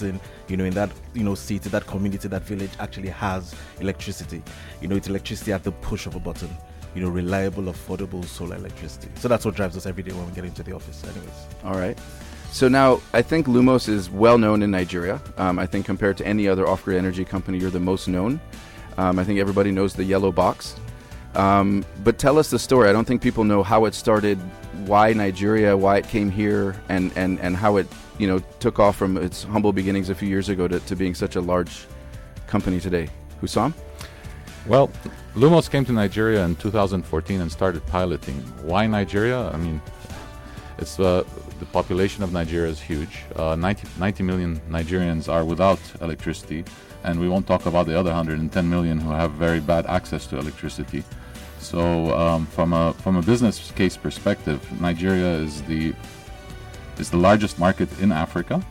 in that, city, that community, that village actually has electricity. It's electricity at the push of a button. Reliable, affordable solar electricity. So that's what drives us every day when we get into the office anyways. All right. So now, I think Lumos is well known in Nigeria. I think compared to any other off-grid energy company, you're the most known. I think everybody knows the yellow box. But tell us the story. I don't think people know how it started, why Nigeria, why it came here, and how it took off from its humble beginnings a few years ago to being such a large company today. Hussam? Well, Lumos came to Nigeria in 2014 and started piloting. Why Nigeria? I mean, it's the population of Nigeria is huge. 90 million Nigerians are without electricity, and we won't talk about the other 110 million who have very bad access to electricity. So, from a business case perspective, Nigeria is the largest market in Africa.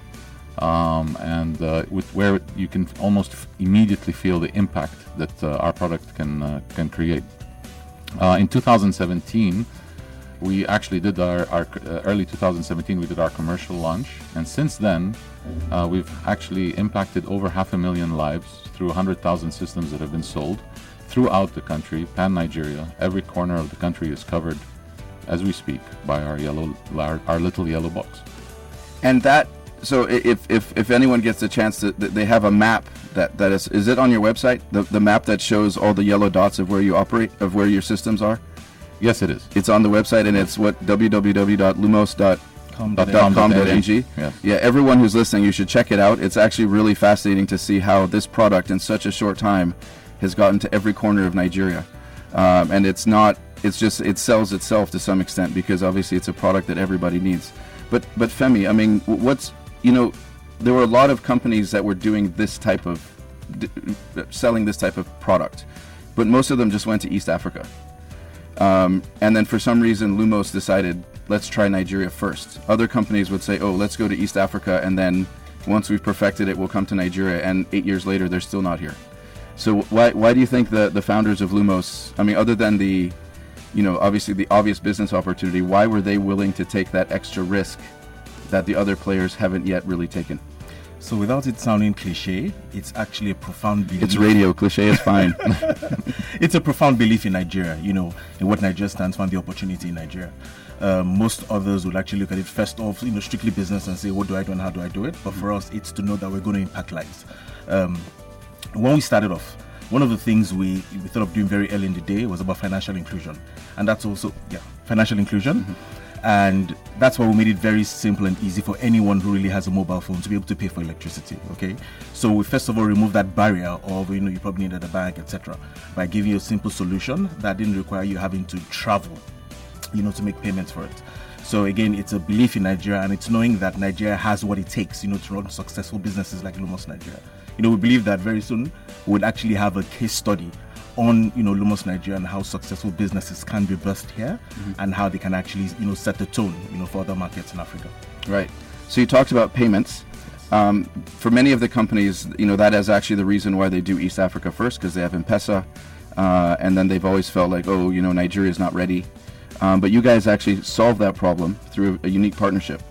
Where you can almost immediately feel the impact that our product can create. In 2017, we actually did our early 2017. We did our commercial launch, and since then, we've actually impacted over 500,000 lives through 100,000 systems that have been sold throughout the country, pan Nigeria. Every corner of the country is covered, as we speak, by our little yellow box. And that. So if anyone gets a chance they have a map that is it on your website, the map that shows all the yellow dots of where you operate, of where your systems are? Yes, it is. It's on the website, and it's what, www.lumos.com.ng. Yes. Yeah, everyone who's listening, you should check it out. It's actually really fascinating to see how this product in such a short time has gotten to every corner of Nigeria. And it sells itself to some extent, because obviously it's a product that everybody needs. But Femi, I mean, there were a lot of companies that were doing this type of, selling this type of product, but most of them just went to East Africa. And then for some reason, Lumos decided, let's try Nigeria first. Other companies would say, oh, let's go to East Africa, and then once we've perfected it, we'll come to Nigeria, and 8 years later, they're still not here. So why do you think the founders of Lumos, I mean, other than the, obviously the obvious business opportunity, why were they willing to take that extra risk that the other players haven't yet really taken? So without it sounding cliche, it's actually a profound belief. It's radio, cliche is fine. It's a profound belief in Nigeria, in what Nigeria stands for and the opportunity in Nigeria. Most others will actually look at it first off, strictly business, and say, what do I do and how do I do it? But for us, it's to know that we're going to impact lives. When we started off, one of the things we thought of doing very early in the day was about financial inclusion. And that's also, financial inclusion. Mm-hmm. And that's why we made it very simple and easy for anyone who really has a mobile phone to be able to pay for electricity, okay? So we first of all removed that barrier of, you probably needed a bank, etc., by giving you a simple solution that didn't require you having to travel, to make payments for it. So again, it's a belief in Nigeria, and it's knowing that Nigeria has what it takes, to run successful businesses like Lumos Nigeria. We believe that very soon we'll actually have a case study on Lumos Nigeria and how successful businesses can be birthed here, mm-hmm. and how they can actually set the tone for other markets in Africa. Right. So you talked about payments. Yes. For many of the companies, that is actually the reason why they do East Africa first, because they have M-Pesa, and then they've always felt like, Nigeria is not ready. But you guys actually solved that problem through a unique partnership.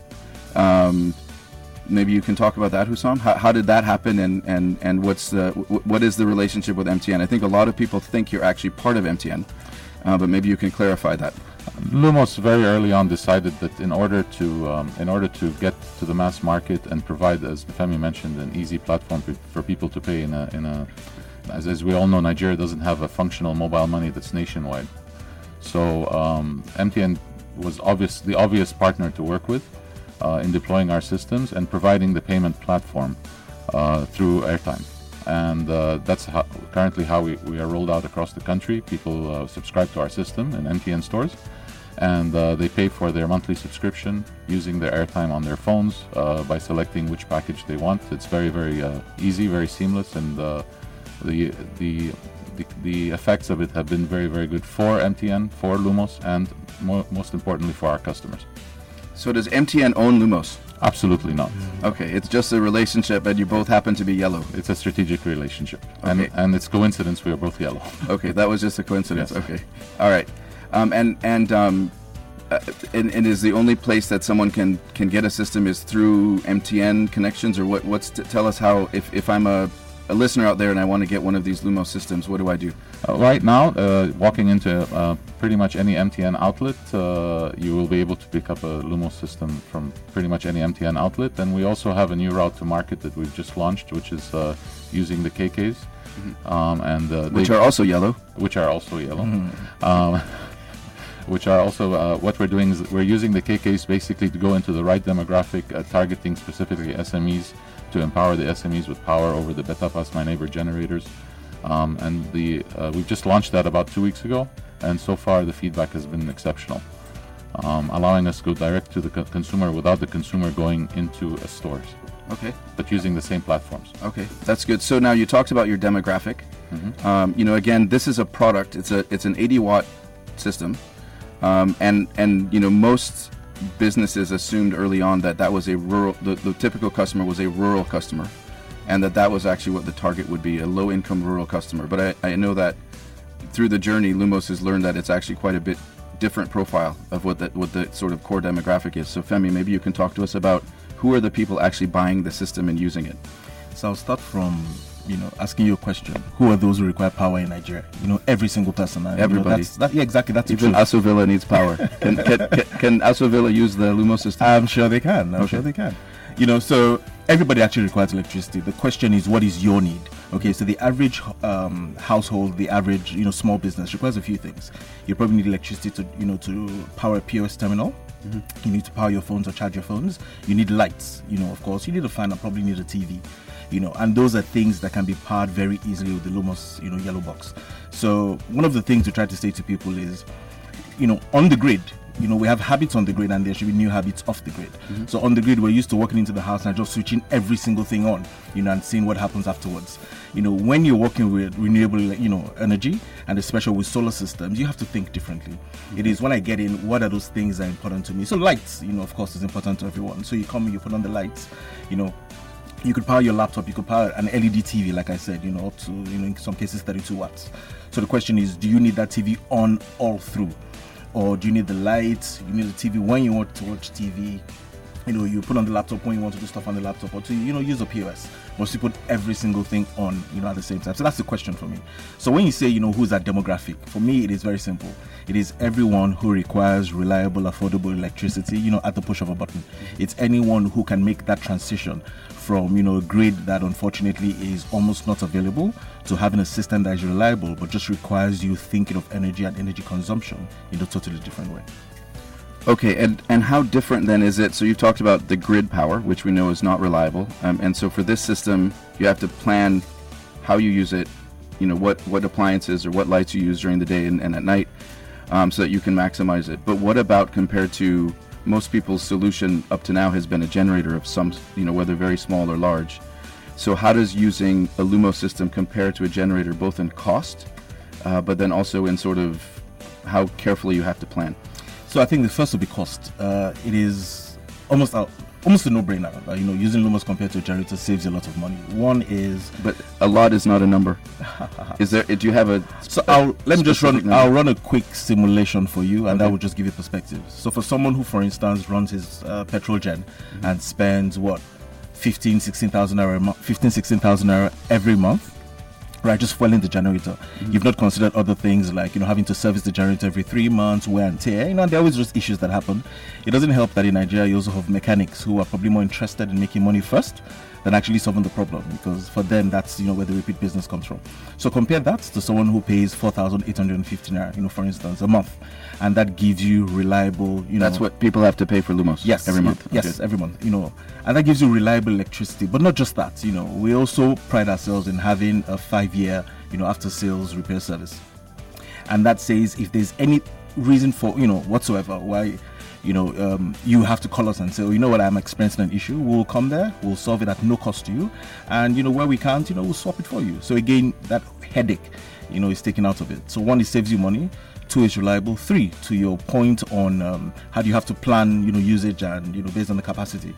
Maybe you can talk about that, Hussam. How did that happen, and what is the relationship with MTN? I think a lot of people think you're actually part of MTN, but maybe you can clarify that. Lumos very early on decided that in order to get to the mass market and provide, as Femi mentioned, an easy platform for people to pay as we all know, Nigeria doesn't have a functional mobile money that's nationwide. So MTN was the obvious partner to work with in deploying our systems and providing the payment platform through airtime. And that's currently how we are rolled out across the country. People subscribe to our system in MTN stores, and they pay for their monthly subscription using their airtime on their phones by selecting which package they want. It's very, very easy, very seamless, and the effects of it have been very, very good for MTN, for Lumos, and most importantly for our customers. So does MTN own Lumos? Absolutely not. Okay, it's just a relationship, and you both happen to be yellow. It's a strategic relationship, okay. and it's coincidence we are both yellow. Okay, that was just a coincidence. Yes. Okay, all right, and is the only place that someone can get a system is through MTN connections, or tell us how, if I'm a listener out there and I want to get one of these Lumos systems, what do I do? Right now, walking into pretty much any MTN outlet, you will be able to pick up a Lumos system from pretty much any MTN outlet. And we also have a new route to market that we've just launched, which is using the KKs. Which are also yellow. Which are also yellow. Which are also, what we're doing is we're using the KKs basically to go into the right demographic, targeting specifically SMEs, to empower the SMEs with power over the BetaPass My Neighbor generators. We've just launched that about 2 weeks ago, and so far the feedback has been exceptional, allowing us to go direct to the consumer without the consumer going into a stores. Okay. But using the same platforms. Okay, that's good. So now you talked about your demographic. Again, this is a product. It's an 80-watt system, and most businesses assumed early on that was a rural. The typical customer was a rural customer, and that was actually what the target would be, a low-income rural customer. But I know that through the journey, Lumos has learned that it's actually quite a bit different profile of what the sort of core demographic is. So Femi, maybe you can talk to us about who are the people actually buying the system and using it. So I'll start from asking you a question. Who are those who require power in Nigeria? Every single person. Everybody. Exactly. That's even Aso Villa needs power. Can Aso Villa use the Lumos system? I'm sure they can. I'm sure they can. So everybody actually requires electricity. The question is, what is your need? Okay, so the average household, the average small business requires a few things. You probably need electricity to power a POS terminal. You need to power your phones or charge your phones. You need lights. Of course, you need a fan and probably need a TV. And those are things that can be powered very easily with the Lumos yellow box. So one of the things we try to say to people is, on the grid, we have habits on the grid, and there should be new habits off the grid. So on the grid, we're used to walking into the house and just switching every single thing on, and seeing what happens afterwards. When you're working with renewable, energy, and especially with solar systems, you have to think differently. It is when I get in, what are those things that are important to me? So lights, of course, is important to everyone. So you come, you put on the lights, you could power your laptop, you could power an LED TV, like I said, up to, in some cases 32 watts. So the question is, do you need that TV on all through? Or do you need the lights? You need the TV when you want to watch TV. You put on the laptop when you want to do stuff on the laptop, or to use a POS. Must you put every single thing on at the same time? So that's the question for me. So when you say who's that demographic, for me it is very simple. It is everyone who requires reliable, affordable electricity. At the push of a button. It's anyone who can make that transition from a grid that unfortunately is almost not available to having a system that is reliable but just requires you thinking of energy and energy consumption in a totally different way. Okay, and how different then is it? So you've talked about the grid power, which we know is not reliable, and so for this system, you have to plan how you use it, what appliances or what lights you use during the day and at night, so that you can maximize it. But what about compared to most people's solution up to now has been a generator of some, whether very small or large. So how does using a Lumos system compare to a generator, both in cost, but then also in sort of how carefully you have to plan? So I think the first will be cost. It is almost a no-brainer. Using Lumos compared to a generator saves you a lot of money. One is, but a lot is not a number. Is there? Do you have a? So I'll run a quick simulation for you, and that will just give you perspective. So for someone who, for instance, runs his petrol gen and spends 16,000 naira every month. Right, just fueling the generator. You've not considered other things like, having to service the generator every 3 months, wear and tear. There are always just issues that happen. It doesn't help that in Nigeria you also have mechanics who are probably more interested in making money first than actually solving the problem, because for them that's where the repeat business comes from. So compare that to someone who pays 4,850 naira, for instance, a month, and that gives you reliable. That's what people have to pay for Lumos. Yes, every month. Yes, every month. And that gives you reliable electricity. But not just that. We also pride ourselves in having a 5-year, after-sales repair service, and that says if there's any reason for whatsoever why you have to call us and say, I'm experiencing an issue. We'll come there, we'll solve it at no cost to you, and where we can't, we'll swap it for you. So again, that headache, is taken out of it. So 1, it saves you money. 2, is reliable. 3, to your point on how do you have to plan, usage and based on the capacity.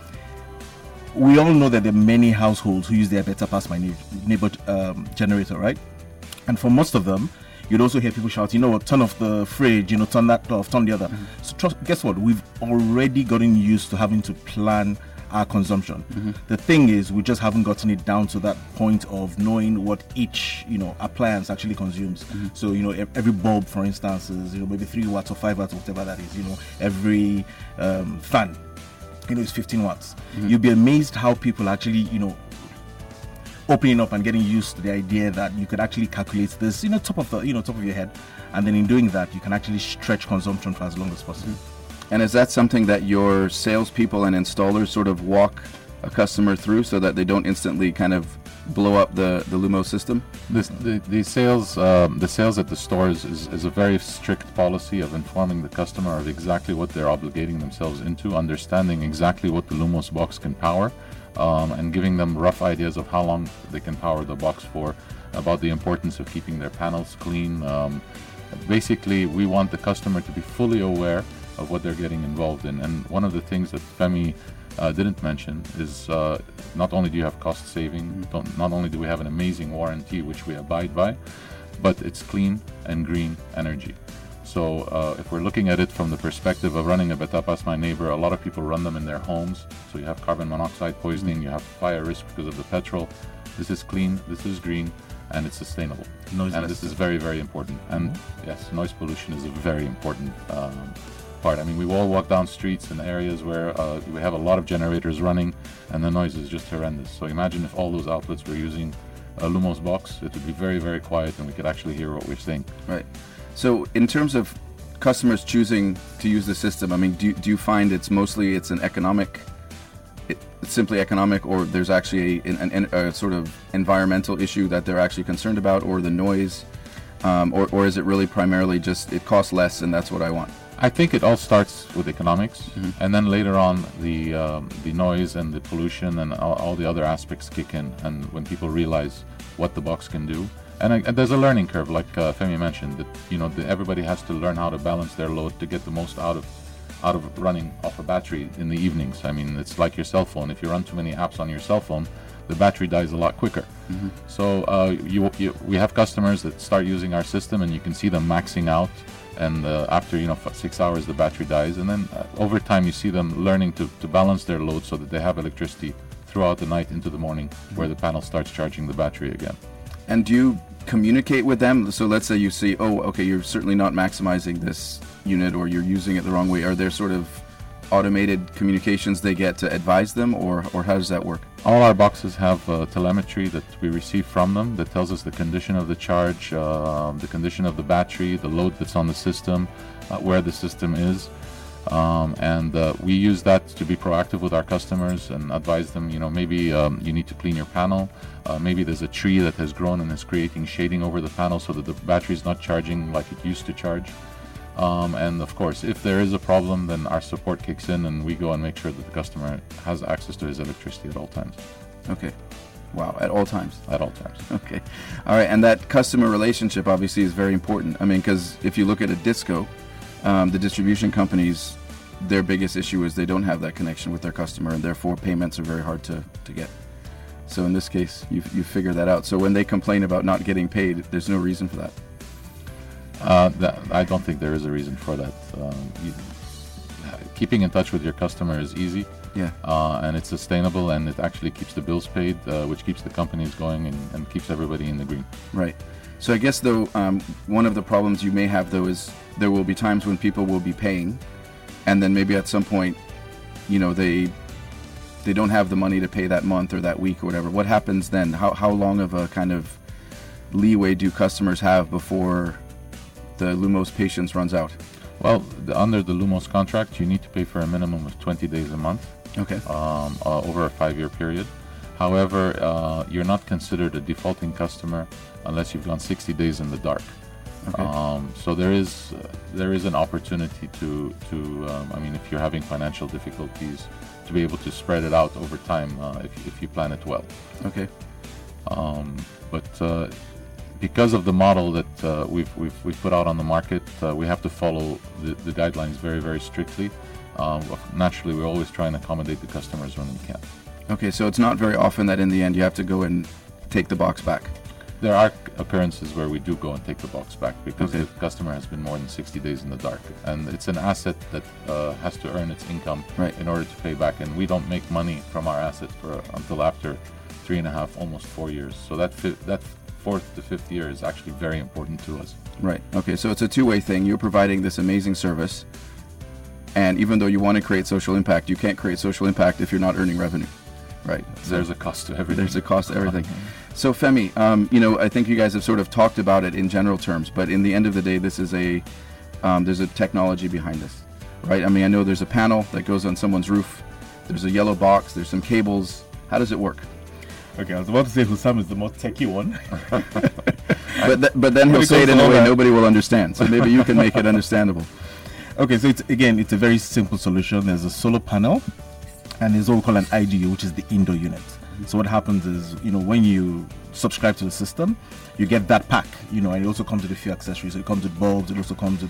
We all know that there are many households who use their BetaPass My Neighbor generator, right? And for most of them, you'd also hear people shout, you know what, turn off the fridge, you know, turn that off, turn the other. So guess what? We've already gotten used to having to plan our consumption. The thing is, we just haven't gotten it down to that point of knowing what each, you know, appliance actually consumes. So, you know, every bulb, for instance, is, you know, maybe 3 watts or 5 watts or whatever that is. You know, every fan, you know, is 15 watts. You'll be amazed how people actually, you know, opening up and getting used to the idea that you could actually calculate this, you know, top of your head, and then in doing that, you can actually stretch consumption for as long as possible. And is that something that your salespeople and installers sort of walk a customer through so that they don't instantly kind of blow up the Lumos system? The sales at the stores is a very strict policy of informing the customer of exactly what they're obligating themselves into, understanding exactly what the Lumos box can power, and giving them rough ideas of how long they can power the box for, about the importance of keeping their panels clean. Basically, we want the customer to be fully aware of what they're getting involved in. And one of the things that Femi didn't mention is not only do you have cost saving, not only do we have an amazing warranty, which we abide by, but it's clean and green energy. So if we're looking at it from the perspective of running a Betapas My Neighbor, a lot of people run them in their homes. So you have carbon monoxide poisoning, you have fire risk because of the petrol. This is clean, this is green, and it's sustainable. And this is very, very important. And yes, noise pollution is a very important part. I mean, we all walk down streets in areas where we have a lot of generators running, and the noise is just horrendous. So imagine if all those outlets were using a Lumos box, it would be very, very quiet, and we could actually hear what we're saying. Right. So in terms of customers choosing to use the system, I mean, do you find it's simply economic, or there's actually a sort of environmental issue that they're actually concerned about, or the noise, or is it really primarily just it costs less and that's what I want? I think it all starts with economics, and then later on the noise and the pollution and all the other aspects kick in, and when people realize what the box can do. And there's a learning curve, like Femi mentioned, that, you know, everybody has to learn how to balance their load to get the most out of running off a battery in the evenings. I mean, it's like your cell phone. If you run too many apps on your cell phone, the battery dies a lot quicker. So we have customers that start using our system, and you can see them maxing out, and after 6 hours the battery dies, and then over time you see them learning to balance their load so that they have electricity throughout the night into the morning, where the panel starts charging the battery again. And do you communicate with them? So let's say you see, oh, okay, you're certainly not maximizing this unit, or you're using it the wrong way. Are there sort of automated communications they get to advise them, or how does that work? All our boxes have telemetry that we receive from them that tells us the condition of the charge, the condition of the battery, the load that's on the system, where the system is. And we use that to be proactive with our customers and advise them, maybe you need to clean your panel. Maybe there's a tree that has grown and is creating shading over the panel so that the battery is not charging like it used to charge. And of course, if there is a problem, then our support kicks in and we go and make sure that the customer has access to his electricity at all times. Okay. Wow, at all times? At all times. Okay. All right, and that customer relationship obviously is very important. I mean, because if you look at a disco, the distribution companies, their biggest issue is they don't have that connection with their customer, and therefore payments are very hard to get. So in this case, you figure that out. So when they complain about not getting paid, there's no reason for that. I don't think there is a reason for that. Keeping in touch with your customer is easy, and it's sustainable, and it actually keeps the bills paid, which keeps the companies going and keeps everybody in the green. Right. So I guess, though, one of the problems you may have, though, is there will be times when people will be paying, and then maybe at some point, they don't have the money to pay that month or that week or whatever. What happens then? How long of a kind of leeway do customers have before the Lumos patience runs out? Well, under the Lumos contract, you need to pay for a minimum of 20 days a month. Okay. Over a 5-year period. However, you're not considered a defaulting customer unless you've gone 60 days in the dark. Okay. So there is an opportunity to if you're having financial difficulties, to be able to spread it out over time if you plan it well. Okay. But because of the model that we've put out on the market, we have to follow the guidelines very, very strictly. Naturally, we always try and accommodate the customers when we can. Okay, so it's not very often that in the end you have to go and take the box back. there are occurrences where we do go and take the box back because Okay. the customer has been more than 60 days in the dark, and it's an asset that has to earn its income Right. in order to pay back, and we don't make money from our asset until after 3.5, almost 4 years. So that fourth to fifth year is actually very important to us. Right. Okay. So it's a two-way thing. You're providing this amazing service, and even though you want to create social impact, you can't create social impact if you're not earning revenue. Right. There's a cost to everything. There's a cost to everything. So Femi, I think you guys have sort of talked about it in general terms, but in the end of the day, this is there's a technology behind this, right? I mean, I know there's a panel that goes on someone's roof. There's a yellow box. There's some cables. How does it work? Okay, I was about to say Hussam is the more techie one. But then he'll When it say it comes in to a all way that- nobody will understand. So maybe you can make it understandable. Okay, so it's a very simple solution. There's a solar panel, and there's what we call an IDU, which is the indoor unit. So what happens is, when you subscribe to the system, you get that pack, and it also comes with a few accessories. So it comes with bulbs. It also comes with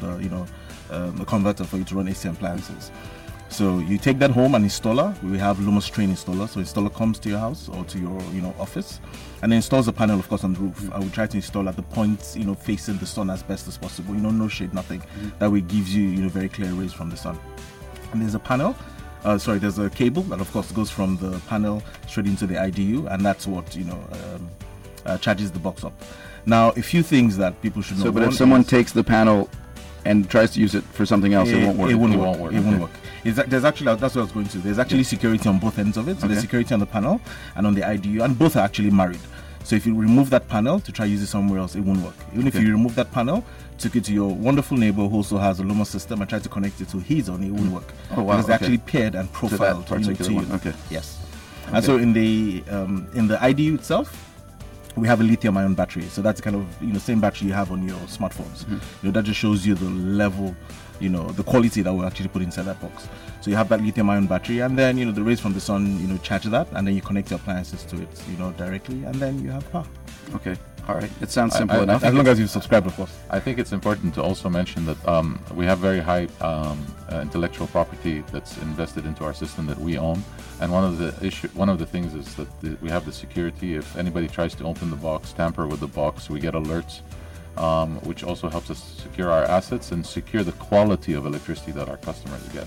a converter for you to run AC appliances. So you take that home and installer. We have Lumos Train installer. So installer comes to your house or to your office, and then installs the panel, of course, on the roof. I will try to install at the points facing the sun as best as possible. No shade, nothing. That way gives you very clear rays from the sun. And there's a panel. There's a cable that, of course, goes from the panel straight into the IDU, and that's what charges the box up. Now, a few things that people should know. So, but if One someone is- takes the panel and tries to use it for something else, it won't work. It won't It work. won't work. It won't Okay. work. There's actually, that's what I was going to. There's actually security on both ends of it. So there's Okay. security on the panel and on the IDU, and both are actually married. So if you remove that panel to try use it somewhere else, it won't work. Even if Okay. you remove that panel, took it to your wonderful neighbor who also has a Lumos system and try to connect it to his own, it won't work. Oh, wow, Because they're okay. actually paired and profiled particular to you. one, okay. Yes. Okay. And so in the IDU itself, we have a lithium-ion battery. So that's kind of same battery you have on your smartphones. That just shows you the level, the quality that we're actually put inside that box. So you have that lithium-ion battery, and then the rays from the sun charge that, and then you connect your appliances to it directly, and then you have power. Okay. All right. It sounds simple I enough. As long as you subscribe, of course. I think it's important to also mention that we have very high intellectual property that's invested into our system that we own, and one of the things is that we have the security. If anybody tries to open the box, tamper with the box, we get alerts, which also helps us secure our assets and secure the quality of electricity that our customers get.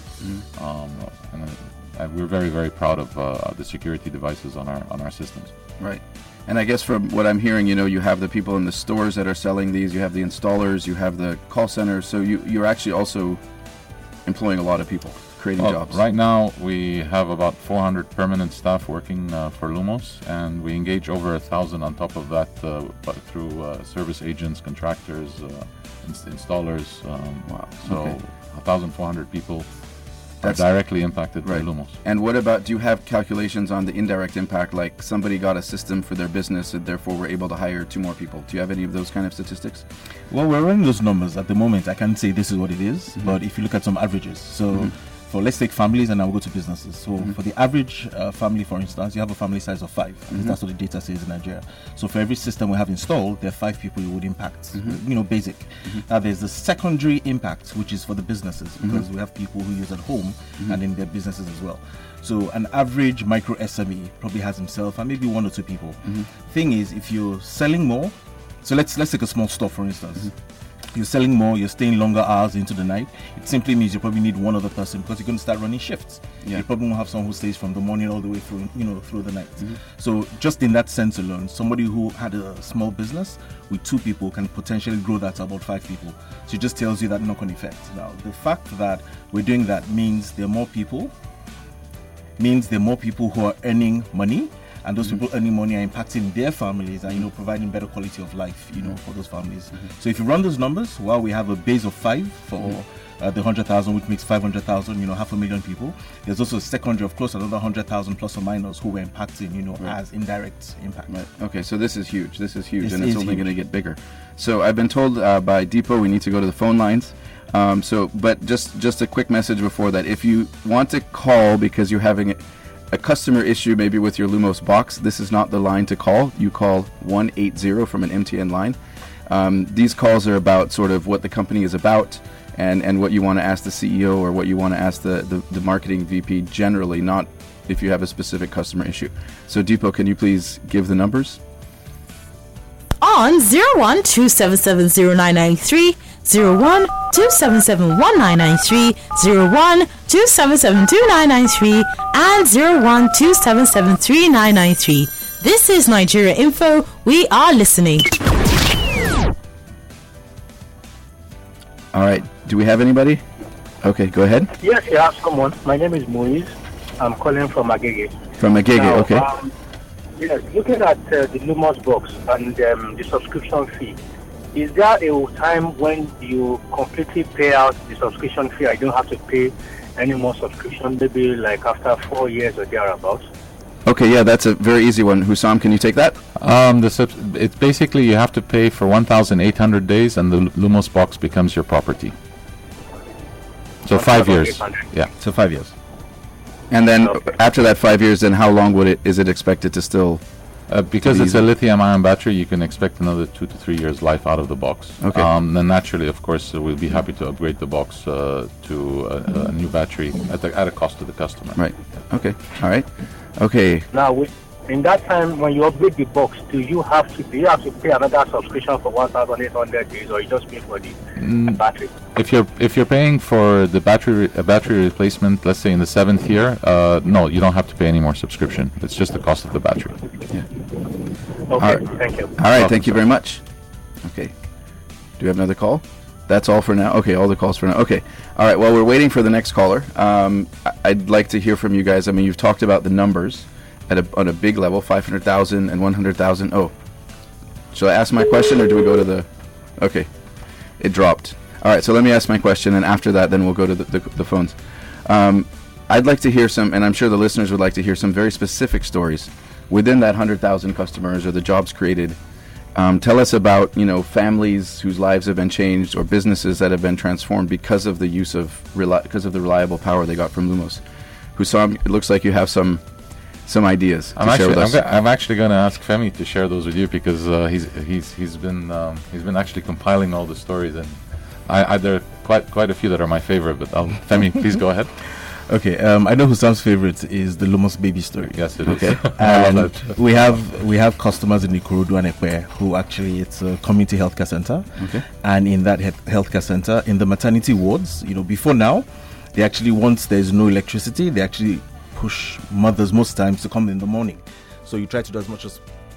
And we're very, very proud of the security devices on our systems. Right. And I guess from what I'm hearing, you have the people in the stores that are selling these, you have the installers, you have the call centers, so you're actually also employing a lot of people, creating jobs. Right now, we have about 400 permanent staff working for Lumos, and we engage over 1,000 on top of that through service agents, contractors, installers. Wow. So Okay. 1,400 people That's- are directly impacted Right. by Lumos. And what about, do you have calculations on the indirect impact, like somebody got a system for their business and therefore we're able to hire 2 more people? Do you have any of those kind of statistics? Well, we're running those numbers at the moment. I can't say this is what it is, but if you look at some averages, so for let's take families and I'll go to businesses. So for the average family, for instance, you have a family size of 5. That's what the data says in Nigeria. So for every system we have installed, there are 5 people it would impact. Basic. Now there's the secondary impact, which is for the businesses, because we have people who use at home and in their businesses as well. So an average micro SME probably has himself and maybe 1 or 2 people. Thing is, if you're selling more, so let's take a small store for instance. You're selling more, you're staying longer hours into the night. It simply means you probably need 1 other person because you're going to start running shifts. Yeah. You probably won't have someone who stays from the morning all the way through, through the night. So just in that sense alone, somebody who had a small business with 2 people can potentially grow that to about 5 people. So it just tells you that knock-on effect. Now, the fact that we're doing that means there are more people who are earning money. And those people earning money are impacting their families and, providing better quality of life, for those families. So if you run those numbers, while we have a base of 5 for the 100,000, which makes 500,000, 500,000 people, there's also a secondary of close to another 100,000 plus or minus who we're impacting, as indirect impact. Right. Okay, so this is huge. This is huge, This and it's is only huge. going to get bigger. So I've been told by Depot we need to go to the phone lines. But just a quick message before that. If you want to call because you're having a customer issue maybe with your Lumos box, this is not the line to call. You call 180 from an MTN line. These calls are about sort of what the company is about and what you want to ask the CEO or what you want to ask the marketing VP generally, not if you have a specific customer issue. So Depot, can you please give the numbers? All on 01-277-0993, 01-277-1993, 01-277-2993, and 01-277-3993. This is Nigeria Info. We are listening. All right. Do we have anybody? Okay, go ahead. Yes, you have someone. My name is Moise. I'm calling from Agege. From Agege, Now, okay. Yes, looking at the Lumos box and the subscription fee, is there a time when you completely pay out the subscription fee? I don't have to pay any more subscription, maybe like after 4 years or thereabouts? Okay, yeah, that's a very easy one. Hussam, can you take that? It's basically you have to pay for 1,800 days, and the Lumos box becomes your property. So 5 years. 1,800. Yeah. So 5 years. And then Okay. after that 5 years, then how long is it expected to still? Because be it's a easy. lithium-ion battery, you can expect another 2 to 3 years life out of the box. Okay. Then naturally, of course, we'll be happy to upgrade the box to a new battery at a cost to the customer. Right. Okay. All right. Okay. Now, in that time, when you upgrade the box, do you have to pay another subscription for 1,800 days, or you just pay for the battery? If you're paying for the battery replacement, let's say in the 7th year, no, you don't have to pay any more subscription. It's just the cost of the battery. Okay, right. thank you. All right. Thank you very much. Okay. Do we have another call? That's all for now. Okay, all the calls for now. Okay. All right. Well, we're waiting for the next caller. I'd like to hear from you guys. I mean, you've talked about the numbers on a big level, 500,000 and 100,000. Oh, shall I ask my question, or do we go to the? Okay, it dropped. All right. So let me ask my question, and after that, then we'll go to the phones. I'd like to hear some, and I'm sure the listeners would like to hear some very specific stories within that 100,000 customers or the jobs created. Tell us about, families whose lives have been changed, or businesses that have been transformed because of the use of the reliable power they got from Lumos. Hussam, it looks like you have some ideas to share with us. I'm actually going to ask Femi to share those with you, because he's been actually compiling all the stories, and there are quite a few that are my favorite. But Femi, please go ahead. Okay, I know Hussam's favorite is the Lumos baby story. Yes, it is. Okay. I And love that. we have customers in Ikorodu and Ekwe who actually, it's a community healthcare center. Okay. And in that healthcare center, in the maternity wards, before now, they actually, once there's no electricity, they actually push mothers most times to come in the morning. So you try to do as much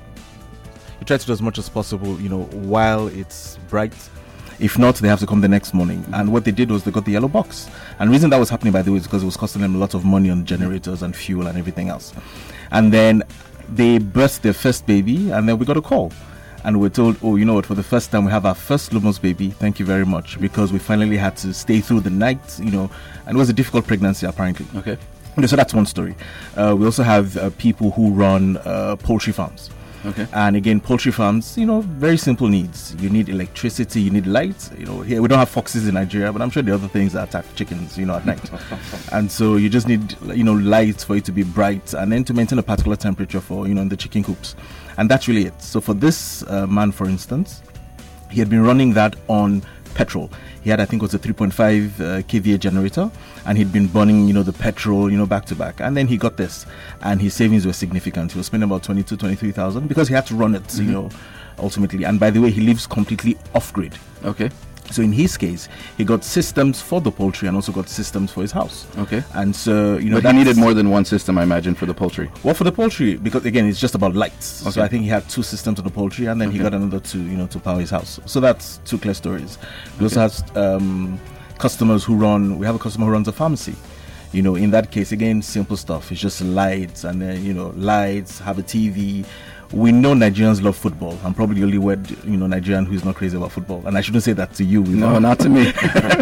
as possible, while it's bright. If not, they have to come the next morning. And what they did was they got the yellow box. And the reason that was happening, by the way, is because it was costing them a lot of money on generators and fuel and everything else. And then they birthed their first baby, and then we got a call. And we're told, oh, you know what, for the first time we have our first Lumos baby. Thank you very much. Because we finally had to stay through the night, and it was a difficult pregnancy, apparently. Okay. So that's one story. We also have people who run poultry farms. Okay. And again, poultry farms, very simple needs. You need electricity, you need light. Here we don't have foxes in Nigeria, but I'm sure there are other things that attack chickens, at night. And so you just need, light for it to be bright, and then to maintain a particular temperature for, in the chicken coops. And that's really it. So for this man, for instance, he had been running that on petrol. He had, I think it was a 3.5 kVA generator, and he'd been burning, the petrol, back to back. And then he got this, and his savings were significant. He was spending about 23,000 because he had to run it, ultimately. And by the way, he lives completely off-grid. Okay. So in his case, he got systems for the poultry and also got systems for his house. Okay. And so, But he needed more than one system, I imagine, for the poultry. Well, for the poultry, because again, it's just about lights. Okay. So I think he had two systems on the poultry, and then he got another two, to power his house. So that's two clear stories. We also have customers who we have a customer who runs a pharmacy. In that case, again, simple stuff. It's just lights, and then, lights, have a TV. We know Nigerians love football. I'm probably the only Nigerian who's not crazy about football. And I shouldn't say that to you. No, not to me.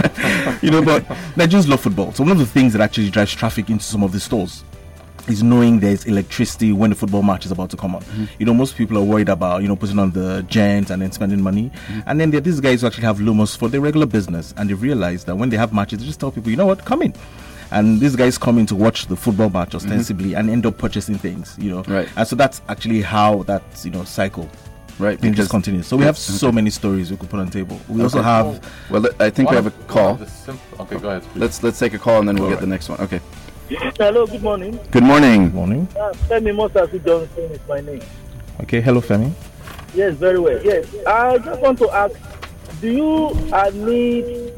But Nigerians love football. So one of the things that actually drives traffic into some of the stores is knowing there's electricity when the football match is about to come on. Mm-hmm. Most people are worried about, putting on the gent and then spending money. Mm-hmm. And then there are these guys who actually have Lumos for their regular business. And they realize that when they have matches, they just tell people, you know what, come in. And these guys come in to watch the football match ostensibly and end up purchasing things, Right. And so that's actually how that, cycle thing just continues. So we have so many stories we could put on the table. We also have... Well, I think we have a call. Okay, go ahead, please. Let's take a call, and then we'll get the next one. Okay. Hello, good morning. Good morning. Good morning. Femi Mosasi Johnson is my name. Okay, hello, Femi. Yes, very well. Yes, I just want to ask: do you need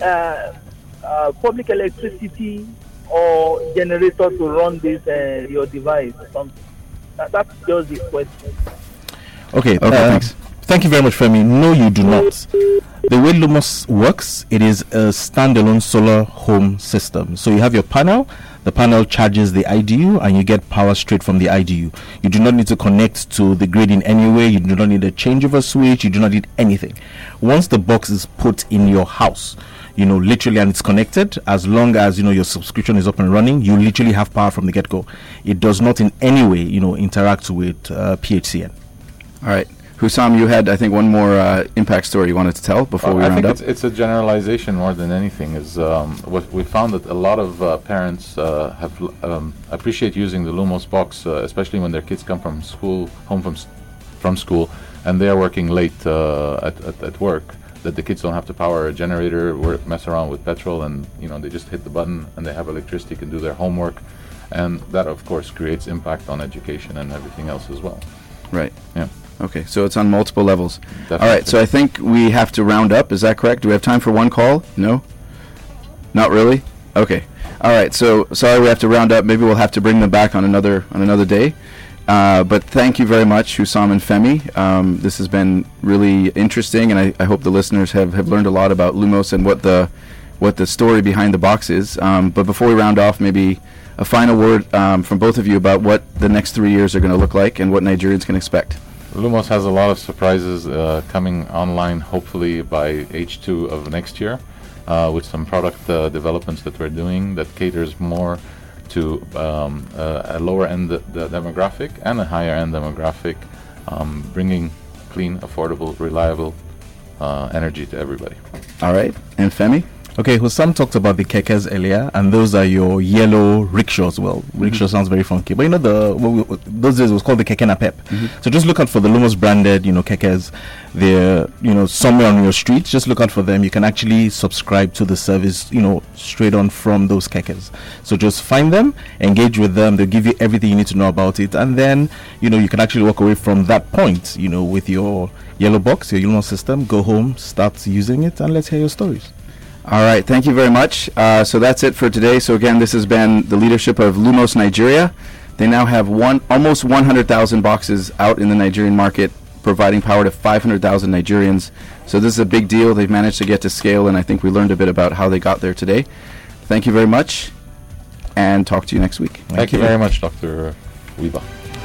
public electricity or generator to run this your device? That's just the question. Okay, Thanks. thank you very much, Femi. No, you do not. The way Lumos works, it is a standalone solar home system. So you have your panel, the panel charges the IDU, and you get power straight from the IDU. You do not need to connect to the grid in any way. You do not need a changeover switch. You do not need anything. Once the box is put in your house, literally, and it's connected, as long as, your subscription is up and running, you literally have power from the get-go. It does not in any way, interact with PHCN. All right. Hussam, you had, I think, one more impact story you wanted to tell before we round up. I think it's a generalization more than anything. Is what we found that a lot of parents appreciate using the Lumos box, especially when their kids come from school, and they are working late at work. That the kids don't have to power a generator, mess around with petrol, and they just hit the button and they have electricity, can do their homework, and that of course creates impact on education and everything else as well. Right. Yeah. Okay, so it's on multiple levels. Definitely. All right, so I think we have to round up. Is that correct? Do we have time for one call? No? Not really? Okay. All right, so sorry we have to round up. Maybe we'll have to bring them back on another day. But thank you very much, Hussam and Femi. This has been really interesting, and I hope the listeners have learned a lot about Lumos and what the story behind the box is. But before we round off, maybe a final word from both of you about what the next 3 years are going to look like and what Nigerians can expect. Lumos has a lot of surprises coming online, hopefully by H2 of next year, with some product developments that we're doing that caters more to a lower end demographic and a higher end demographic, bringing clean, affordable, reliable energy to everybody. All right, and Femi? Okay, Hussam talked about the kekes earlier, and those are your yellow rickshaws. Well, rickshaw sounds very funky, but those days it was called the keke napep. So just look out for the Lumos branded, kekes. They're, somewhere on your street. Just look out for them. You can actually subscribe to the service, straight on from those kekes. So just find them, engage with them. They'll give you everything you need to know about it, and then, you can actually walk away from that point, with your yellow box, your Lumos system. Go home, start using it, and let's hear your stories. All right, thank you very much. So that's it for today. So again, this has been the leadership of Lumos Nigeria. They now have almost 100,000 boxes out in the Nigerian market, providing power to 500,000 Nigerians. So this is a big deal. They've managed to get to scale, and I think we learned a bit about how they got there today. Thank you very much, and talk to you next week. Thank you very much, Dr. Wiba.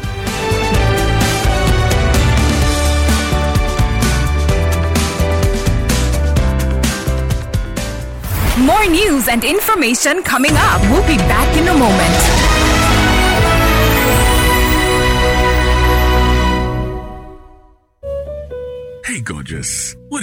More news and information coming up. We'll be back in a moment. Hey, gorgeous. What